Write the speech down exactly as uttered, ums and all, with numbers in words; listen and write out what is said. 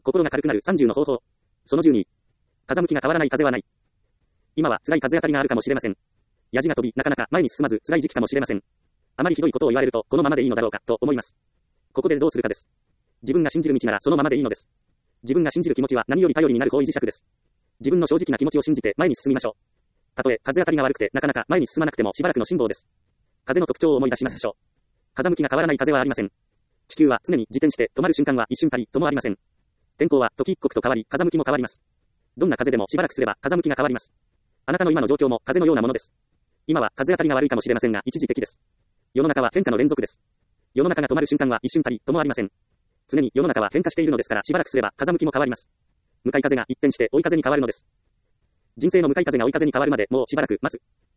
心が軽くなるさんじゅうの方法。そのじゅうに。風向きが変わらない風はない。今は辛い風当たりがあるかもしれません。ヤジが飛び、なかなか前に進まず辛い時期かもしれません。あまりひどいことを言われると、このままでいいのだろうか、と思います。ここでどうするかです。自分が信じる道ならそのままでいいのです。自分が信じる気持ちは何より頼りになる方位磁石です。自分の正直な気持ちを信じて前に進みましょう。たとえ風当たりが悪くてなかなか前に進まなくてもしばらくの辛抱です。風の特徴を思い出しましょう。風向きが変わらない風はありません。地球は常に自転して止まる瞬間は一瞬たりともありません。天候は時一刻と変わり、風向きも変わります。どんな風でもしばらくすれば風向きが変わります。あなたの今の状況も風のようなものです。今は風当たりが悪いかもしれませんが一時的です。世の中は変化の連続です。世の中が止まる瞬間は一瞬たりともありません。常に世の中は変化しているのですからしばらくすれば風向きも変わります。向かい風が一転して追い風に変わるのです。人生の向かい風が追い風に変わるまでもうしばらく待つ。